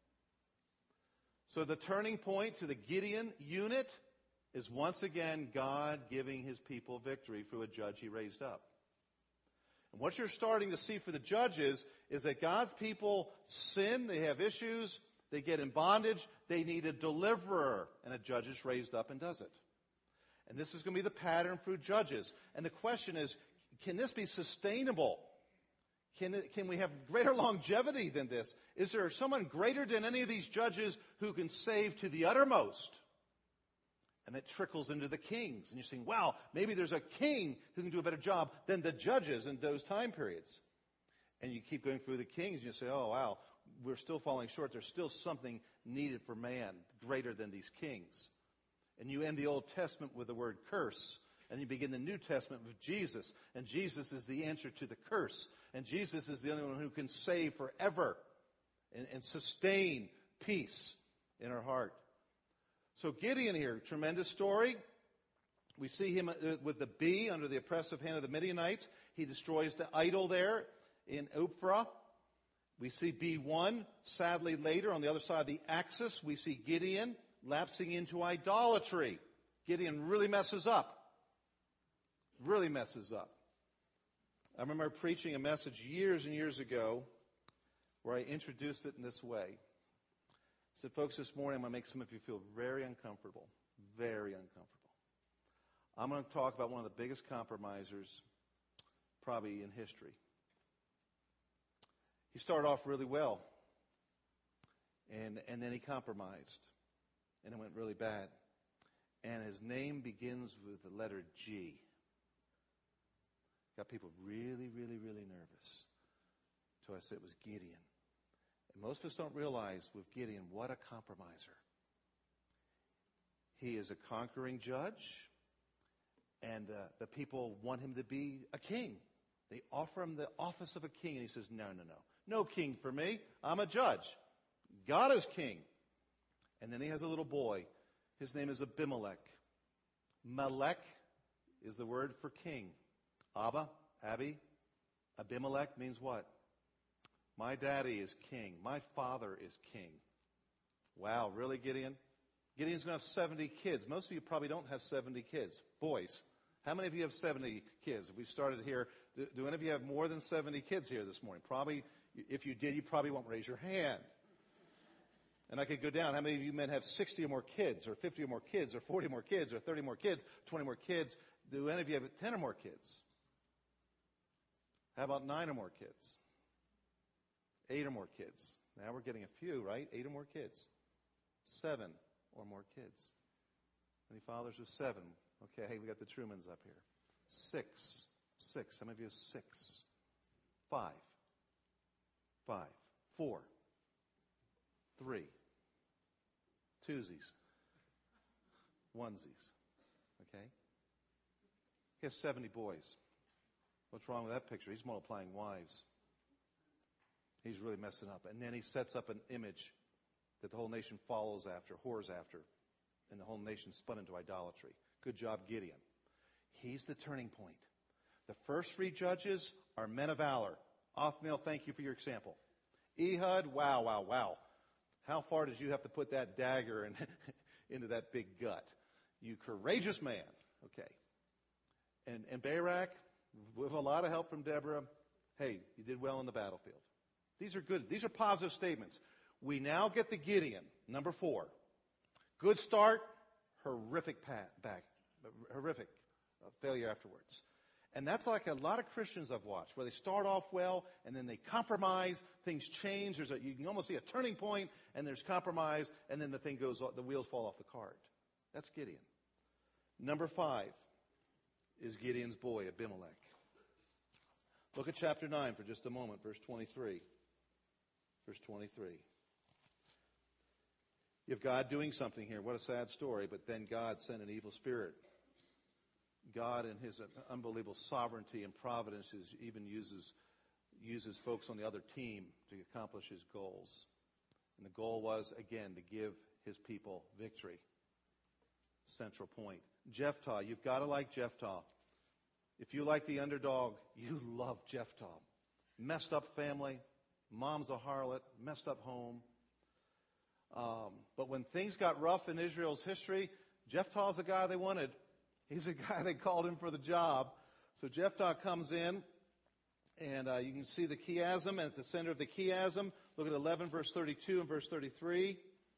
[SPEAKER 1] So the turning point to the Gideon unit is once again God giving his people victory through a judge he raised up. And what you're starting to see for the judges is that God's people sin, they have issues, they get in bondage, they need a deliverer, and a judge is raised up and does it. And this is going to be the pattern through judges. And the question is, can this be sustainable? Can we have greater longevity than this? Is there someone greater than any of these judges who can save to the uttermost? And that trickles into the kings. And you're saying, wow, maybe there's a king who can do a better job than the judges in those time periods. And you keep going through the kings and you say, oh, wow, we're still falling short. There's still something needed for man greater than these kings. And you end the Old Testament with the word curse. And you begin the New Testament with Jesus. And Jesus is the answer to the curse. And Jesus is the only one who can save forever and sustain peace in our heart. So Gideon here, tremendous story. We see him with the B under the oppressive hand of the Midianites. He destroys the idol there in Ophrah. We see B1, sadly later on the other side of the axis, we see Gideon lapsing into idolatry. Gideon really messes up. Really messes up. I remember preaching a message years and years ago where I introduced it in this way. I said, folks, this morning I'm going to make some of you feel very uncomfortable. Very uncomfortable. I'm going to talk about one of the biggest compromisers probably in history. He started off really well, and then he compromised, and it went really bad. And his name begins with the letter G. Got people really, really, really nervous. So I said it was Gideon. And most of us don't realize with Gideon what a compromiser. He is a conquering judge, and the people want him to be a king. They offer him the office of a king, and he says, no. No king for me. I'm a judge. God is king. And then he has a little boy. His name is Abimelech. Melech is the word for king. Abi, Abimelech means what? My daddy is king. My father is king. Wow, really, Gideon? Gideon's going to have 70 kids. Most of you probably don't have 70 kids. Boys. How many of you have 70 kids? If we started here, do any of you have more than 70 kids here this morning? Probably, if you did, you probably won't raise your hand. And I could go down. How many of you men have 60 or more kids, or 50 or more kids, or 40 more kids, or 30 more kids, 20 more kids? Do any of you have 10 or more kids? How about 9 or more kids? 8 or more kids? Now we're getting a few, right? 8 or more kids. 7 or more kids. Any fathers with 7? Okay, hey, we got the Trumans up here. 6. How many of you have 6? 5. 4. 3. Twosies. Onesies. Okay? He has 70 boys. What's wrong with that picture? He's multiplying wives. He's really messing up. And then he sets up an image that the whole nation follows after, whores after. And the whole nation spun into idolatry. Good job, Gideon. He's the turning point. The first 3 judges are men of valor. Othniel, thank you for your example. Ehud, wow. How far did you have to put that dagger into that big gut? You courageous man. Okay. And Barak, with a lot of help from Deborah, hey, you did well in the battlefield. These are good. These are positive statements. We now get to Gideon, number 4. Good start, horrific failure afterwards. And that's like a lot of Christians I've watched, where they start off well, and then they compromise, things change, you can almost see a turning point, and there's compromise, and then the wheels fall off the cart. That's Gideon. Number 5 is Gideon's boy, Abimelech. Look at chapter 9 for just a moment, verse 23. Verse 23. You have God doing something here. What a sad story, but then God sent an evil spirit. God, in his unbelievable sovereignty and providence, even uses folks on the other team to accomplish his goals. And the goal was, again, to give his people victory. Central point. Jephthah, you've got to like Jephthah. If you like the underdog, you love Jephthah. Messed up family, mom's a harlot, messed up home. But when things got rough in Israel's history, Jephthah's the guy they wanted. He's the guy they called him for the job. So Jephthah comes in, and you can see the chiasm, and at the center of the chiasm, look at 11, verse 32 and verse 33.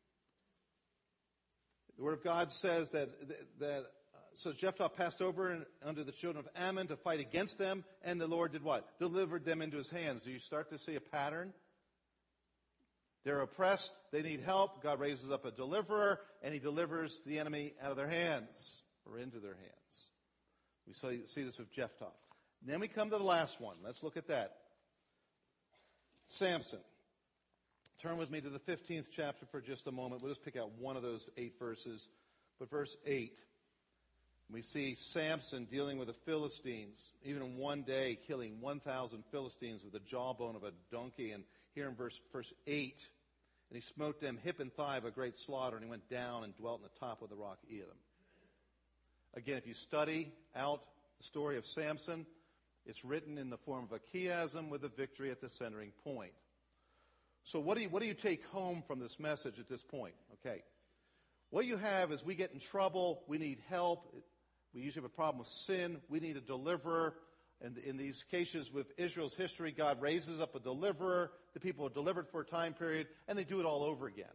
[SPEAKER 1] The Word of God says so Jephthah passed over under the children of Ammon to fight against them, and the Lord did what? Delivered them into his hands. Do you start to see a pattern? They're oppressed. They need help. God raises up a deliverer, and he delivers the enemy out of their hands, or into their hands. We see this with Jephthah. And then we come to the last one. Let's look at that. Samson. Turn with me to the 15th chapter for just a moment. We'll just pick out one of those 8 verses. But verse 8, we see Samson dealing with the Philistines, even in one day killing 1,000 Philistines with the jawbone of a donkey. And here in verse 8, and he smote them hip and thigh of a great slaughter, and he went down and dwelt in the top of the rock Etam. Again, if you study out the story of Samson, it's written in the form of a chiasm with a victory at the centering point. So what do you take home from this message at this point? Okay. What you have is we get in trouble, we need help, we usually have a problem with sin, we need a deliverer. And in these cases with Israel's history, God raises up a deliverer, the people are delivered for a time period, and they do it all over again.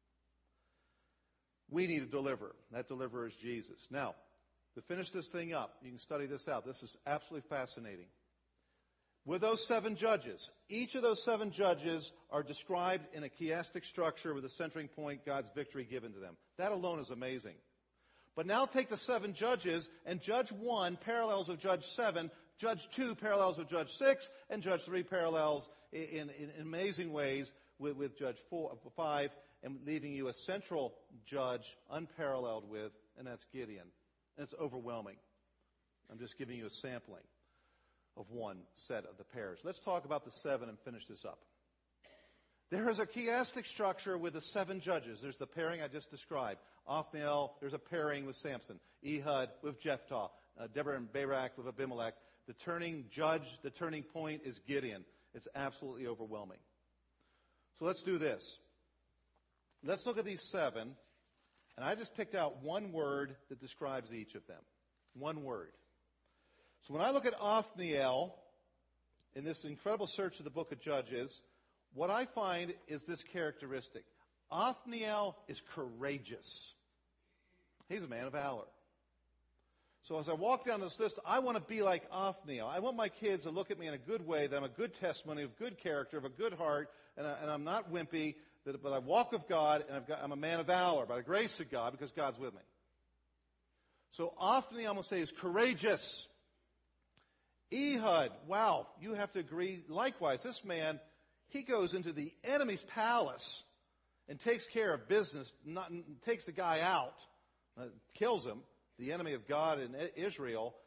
[SPEAKER 1] We need a deliverer. That deliverer is Jesus. Now, to finish this thing up, you can study this out. This is absolutely fascinating. With those 7 judges, each of those 7 judges are described in a chiastic structure with a centering point, God's victory given to them. That alone is amazing. But now take the 7 judges, and Judge 1 parallels with Judge 7, Judge 2 parallels with Judge 6, and Judge 3 parallels in amazing ways with Judge 5, and leaving you a central judge unparalleled with, and that's Gideon. And it's overwhelming. I'm just giving you a sampling of one set of the pairs. Let's talk about the 7 and finish this up. There is a chiastic structure with the 7 judges. There's the pairing I just described. Othniel, there's a pairing with Samson. Ehud with Jephthah. Deborah and Barak with Abimelech. The turning judge, the turning point is Gideon. It's absolutely overwhelming. So let's do this. Let's look at these 7. And I just picked out one word that describes each of them. One word. So when I look at Othniel, in this incredible search of the book of Judges, what I find is this characteristic. Othniel is courageous. He's a man of valor. So as I walk down this list, I want to be like Othniel. I want my kids to look at me in a good way, that I'm a good testimony of good character, of a good heart, and I'm not wimpy, but I walk with God, and I'm a man of valor by the grace of God, because God's with me. So Othniel, I'm going to say, is courageous. Ehud, wow, you have to agree. Likewise, this man, he goes into the enemy's palace and takes care of business, takes the guy out, kills him, the enemy of God in Israel,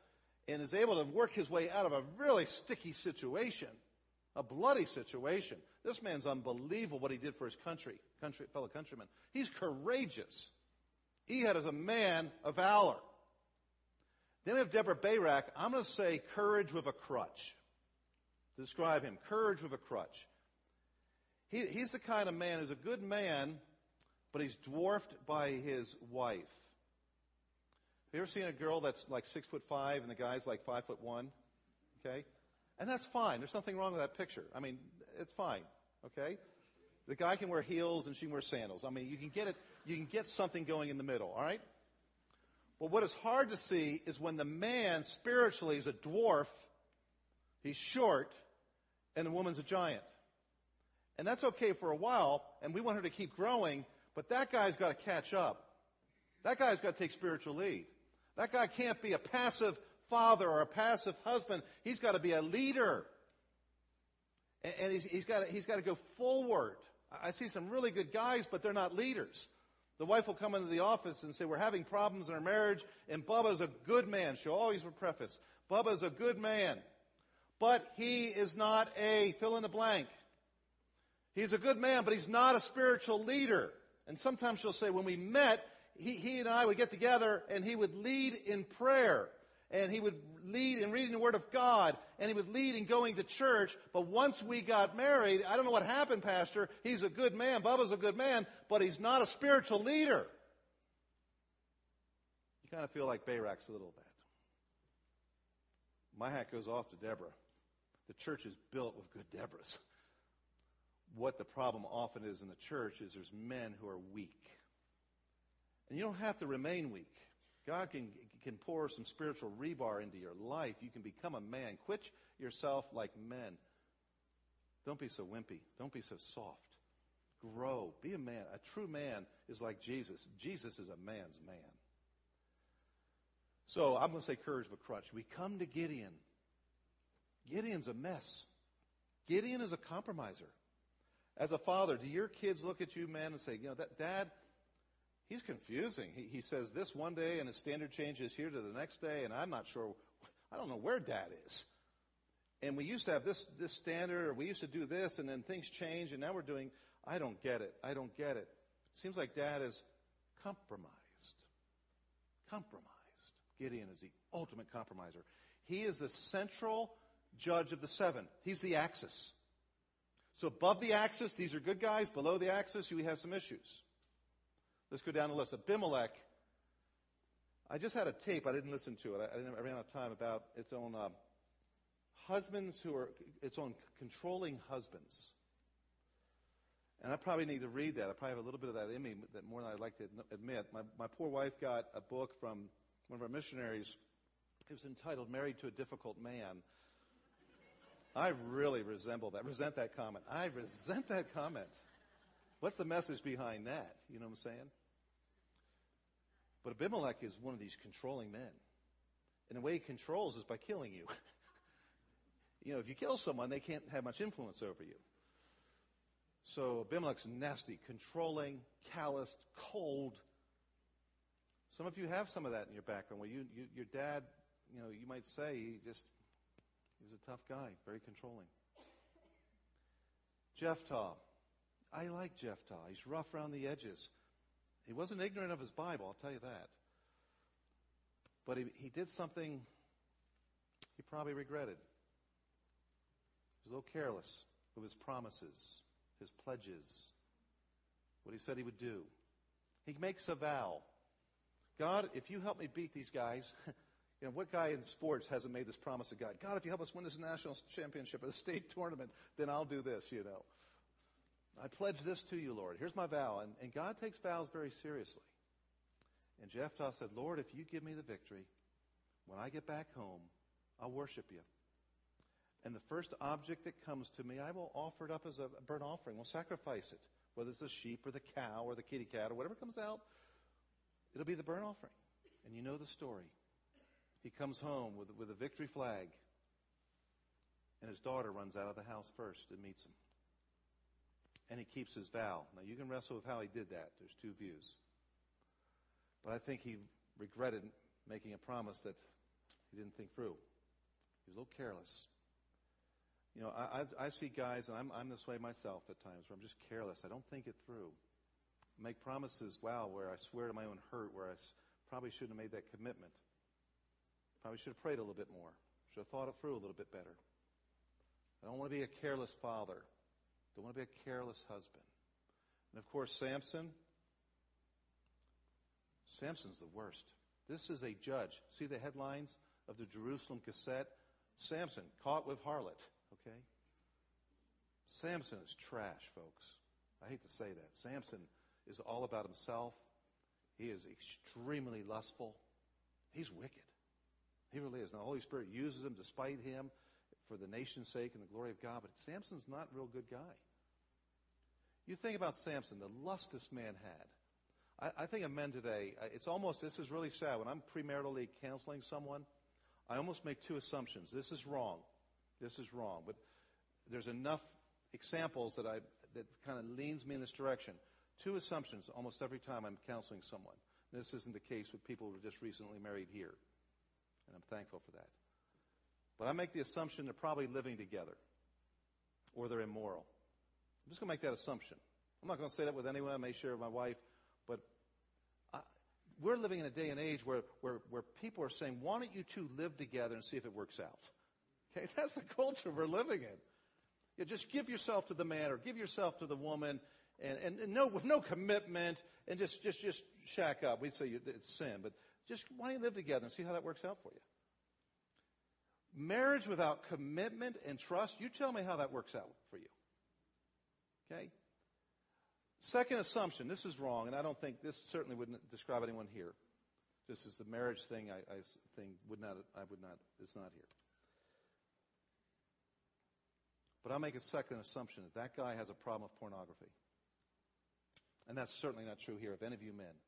[SPEAKER 1] and is able to work his way out of a really sticky situation, a bloody situation. This man's unbelievable what he did for his fellow countrymen. He's courageous. Ehud is a man of valor. Then we have Deborah Barak. I'm going to say courage with a crutch. To describe him, courage with a crutch. He's the kind of man who's a good man, but he's dwarfed by his wife. Have you ever seen a girl that's like 6'5" and the guy's like 5'1"? Okay? And that's fine. There's nothing wrong with that picture. I mean, it's fine. Okay? The guy can wear heels and she can wear sandals. I mean, you can get it. You can get something going in the middle. All right? But what is hard to see is when the man spiritually is a dwarf, he's short, and the woman's a giant. And that's okay for a while, and we want her to keep growing, but that guy's got to catch up. That guy's got to take spiritual lead. That guy can't be a passive father or a passive husband. He's got to be a leader. And he's got to go forward. I see some really good guys, but they're not leaders. The wife will come into the office and say, we're having problems in our marriage, and Bubba's a good man. She'll always preface, Bubba's a good man. But he is not a fill in the blank. He's a good man, but he's not a spiritual leader. And sometimes she'll say, when we met, he and I would get together, and he would lead in prayer. And he would lead in reading the Word of God. And he would lead in going to church. But once we got married, I don't know what happened, Pastor. He's a good man. Bubba's a good man, but he's not a spiritual leader. You kind of feel like Barak's a little bit. My hat goes off to Deborah. The church is built with good Deborahs. What the problem often is in the church is there's men who are weak. And you don't have to remain weak. God can pour some spiritual rebar into your life. You can become a man. Quit yourself like men. Don't be so wimpy. Don't be so soft. Grow. Be a man. A true man is like Jesus. Jesus is a man's man. So I'm going to say courage with a crutch. We come to Gideon. Gideon's a mess. Gideon is a compromiser. As a father, do your kids look at you, man, and say, you know, that Dad, he's confusing. He says this one day, and his standard changes here to the next day, and I'm not sure, I don't know where Dad is. And we used to have this standard, or we used to do this, and then things change, and now we're doing, I don't get it. I don't get it. It seems like Dad is compromised. Compromised. Gideon is the ultimate compromiser. He is the central judge of the seven. He's the axis. So above the axis, these are good guys. Below the axis, we have some issues. Let's go down the list. Abimelech, I just had a tape. I didn't listen to it. I ran out of time about its own husbands its own controlling husbands. And I probably need to read that. I probably have a little bit of that in me, that more than I'd like to admit. My poor wife got a book from one of our missionaries. It was entitled Married to a Difficult Man. I really resent that comment. I resent that comment. What's the message behind that? You know what I'm saying? But Abimelech is one of these controlling men. And the way he controls is by killing you. You know, if you kill someone, they can't have much influence over you. So Abimelech's nasty, controlling, calloused, cold. Some of you have some of that in your background where your dad, you know, you might say he was a tough guy, very controlling. Jephthah. I like Jephthah. He's rough around the edges. He wasn't ignorant of his Bible, I'll tell you that. But he did something he probably regretted. He was a little careless with his promises, his pledges, what he said he would do. He makes a vow. God, if you help me beat these guys, you know, what guy in sports hasn't made this promise to God? God, if you help us win this national championship or the state tournament, then I'll do this, you know. I pledge this to you, Lord. Here's my vow. And God takes vows very seriously. And Jephthah said, Lord, if you give me the victory, when I get back home, I'll worship you. And the first object that comes to me, I will offer it up as a burnt offering. We'll sacrifice it. Whether it's the sheep or the cow or the kitty cat or whatever comes out, it'll be the burnt offering. And you know the story. He comes home with a victory flag. And his daughter runs out of the house first and meets him. And he keeps his vow. Now, you can wrestle with how he did that. There's two views. But I think he regretted making a promise that He didn't think through. He was a little careless. You know, I see guys, and I'm this way myself at times, where I'm just careless. I don't think it through. I make promises, where I swear to my own hurt, where I probably shouldn't have made that commitment. Probably should have prayed a little bit more. Should have thought it through a little bit better. I don't want to be a careless father. Don't want to be a careless husband. And of course, Samson's the worst. This is a judge. See the headlines of the Jerusalem Gazette? Samson, caught with harlot. Okay? Samson is trash, folks. I hate to say that. Samson is all about himself. He is extremely lustful. He's wicked. He really is. Now, the Holy Spirit uses him despite him for the nation's sake and the glory of God, but Samson's not a real good guy. You think about Samson, the lust this man had. I think of men today, this is really sad. When I'm premaritally counseling someone, I almost make two assumptions. This is wrong. This is wrong. But there's enough examples that kind of leans me in this direction. Two assumptions almost every time I'm counseling someone. This isn't the case with people who are just recently married here. And I'm thankful for that. But I make the assumption they're probably living together. Or they're immoral. I'm just going to make that assumption. I'm not going to say that with anyone. I may share with my wife. But we're living in a day and age where people are saying, why don't you two live together and see if it works out? Okay, that's the culture we're living in. You just give yourself to the man or give yourself to the woman and no, with no commitment and just shack up. We'd say it's sin, but just why don't you live together and see how that works out for you? Marriage without commitment and trust, you tell me how that works out for you. Okay? Second assumption, this is wrong, and I don't think this certainly wouldn't describe anyone here. This is the marriage thing I think it's not here. But I'll make a second assumption that guy has a problem with pornography. And that's certainly not true here of any of you men.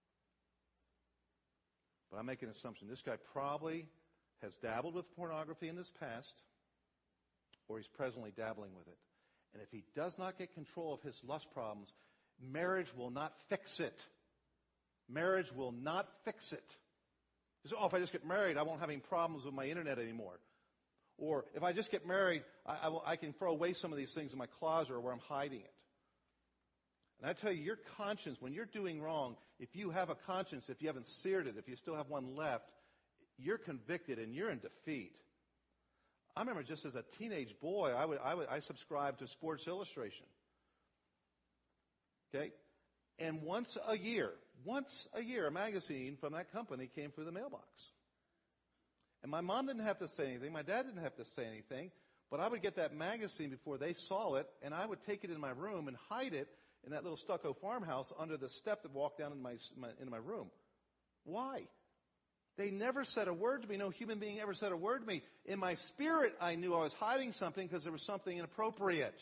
[SPEAKER 1] But I make an assumption. This guy probably has dabbled with pornography in his past, or he's presently dabbling with it. And if he does not get control of his lust problems, marriage will not fix it. Marriage will not fix it. You say, if I just get married, I won't have any problems with my internet anymore. Or if I just get married, I can throw away some of these things in my closet or where I'm hiding it. And I tell you, your conscience, when you're doing wrong, if you have a conscience, if you haven't seared it, if you still have one left, you're convicted and you're in defeat. I remember just as a teenage boy, I subscribed to Sports Illustration. Okay? And once a year, a magazine from that company came through the mailbox. And my mom didn't have to say anything. My dad didn't have to say anything. But I would get that magazine before they saw it, and I would take it in my room and hide it in that little stucco farmhouse under the step that walked down into my room. Why? They never said a word to me. No human being ever said a word to me. In my spirit, I knew I was hiding something because there was something inappropriate.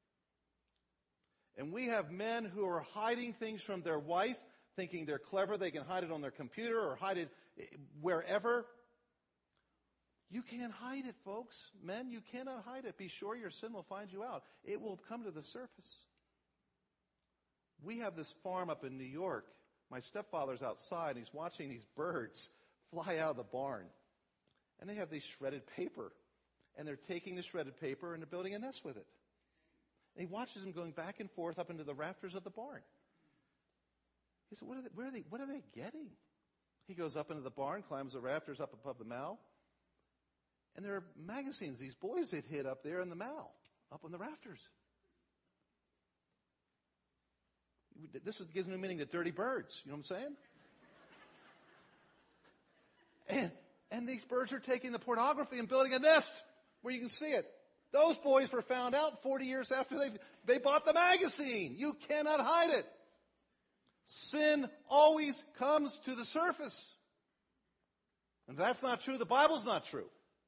[SPEAKER 1] And we have men who are hiding things from their wife, thinking they're clever, they can hide it on their computer or hide it wherever. You can't hide it, folks. Men, you cannot hide it. Be sure your sin will find you out. It will come to the surface. We have this farm up in New York. My stepfather's outside, and he's watching these birds fly out of the barn. And they have these shredded paper. And they're taking the shredded paper and they're building a nest with it. And he watches them going back and forth up into the rafters of the barn. He said, what are they getting? He goes up into the barn, climbs the rafters up above the mow. And there are magazines these boys had hid up there in the mow, up on the rafters. This gives me meaning to dirty birds. You know what I'm saying? And these birds are taking the pornography and building a nest where you can see it. Those boys were found out 40 years after they bought the magazine. You cannot hide it. Sin always comes to the surface. And if that's not true, the Bible's not true.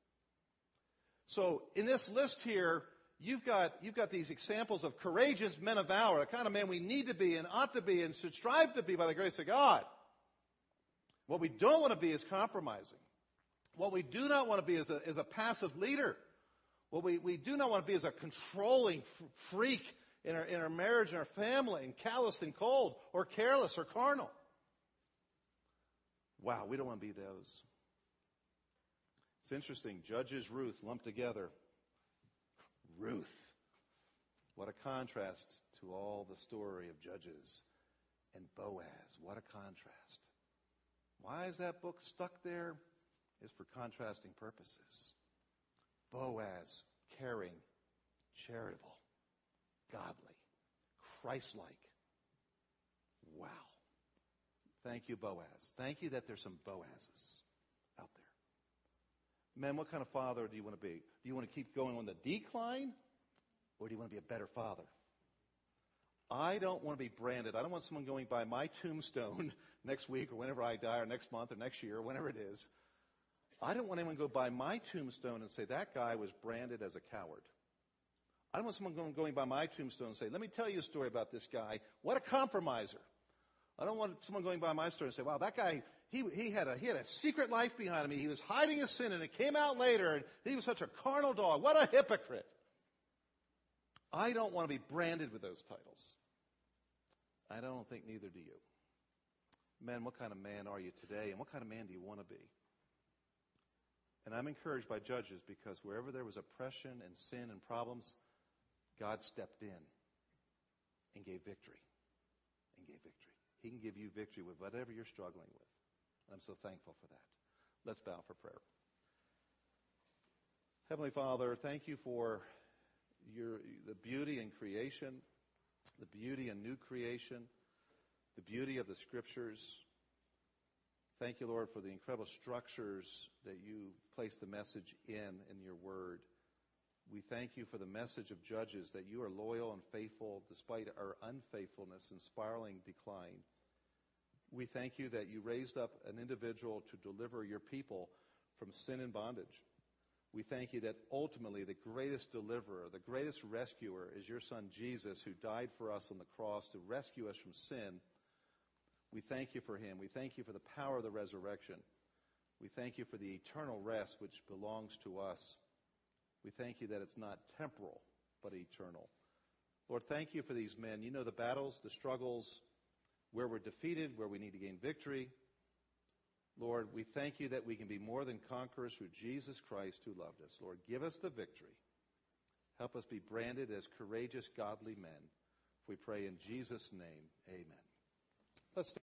[SPEAKER 1] So in this list here, you've got these examples of courageous men of valor, the kind of men we need to be and ought to be and should strive to be by the grace of God. What we don't want to be is compromising. What we do not want to be is a passive leader. What we do not want to be is a controlling freak in our marriage and our family, and calloused and cold, or careless or carnal. Wow, we don't want to be those. It's interesting. Judges, Ruth lumped together. Ruth. What a contrast to all the story of Judges and Boaz. What a contrast. Why is that book stuck there? It's for contrasting purposes. Boaz, caring, charitable, godly, Christ-like. Wow. Thank you, Boaz. Thank you that there's some Boazes out there. Men, what kind of father do you want to be? Do you want to keep going on the decline, or do you want to be a better father? I don't want to be branded. I don't want someone going by my tombstone next week or whenever I die or next month or next year or whenever it is. I don't want anyone to go by my tombstone and say, that guy was branded as a coward. I don't want someone going by my tombstone and say, let me tell you a story about this guy. What a compromiser. I don't want someone going by my story and say, wow, that guy, he had a secret life behind him. He was hiding his sin and it came out later and he was such a carnal dog. What a hypocrite. I don't want to be branded with those titles. I don't think neither do you. Men, what kind of man are you today, and what kind of man do you want to be? And I'm encouraged by Judges because wherever there was oppression and sin and problems, God stepped in and gave victory. He can give you victory with whatever you're struggling with. I'm so thankful for that. Let's bow for prayer. Heavenly Father, thank you for the beauty in creation, the beauty in new creation, the beauty of the Scriptures. Thank you, Lord, for the incredible structures that you place the message in your word. We thank you for the message of Judges, that you are loyal and faithful despite our unfaithfulness and spiraling decline. We thank you that you raised up an individual to deliver your people from sin and bondage. We thank you that ultimately the greatest deliverer, the greatest rescuer is your Son Jesus, who died for us on the cross to rescue us from sin. We thank you for him. We thank you for the power of the resurrection. We thank you for the eternal rest which belongs to us. We thank you that it's not temporal, but eternal. Lord, thank you for these men. You know the battles, the struggles, where we're defeated, where we need to gain victory. Lord, we thank you that we can be more than conquerors through Jesus Christ who loved us. Lord, give us the victory. Help us be branded as courageous, godly men. We pray in Jesus' name, amen. Let's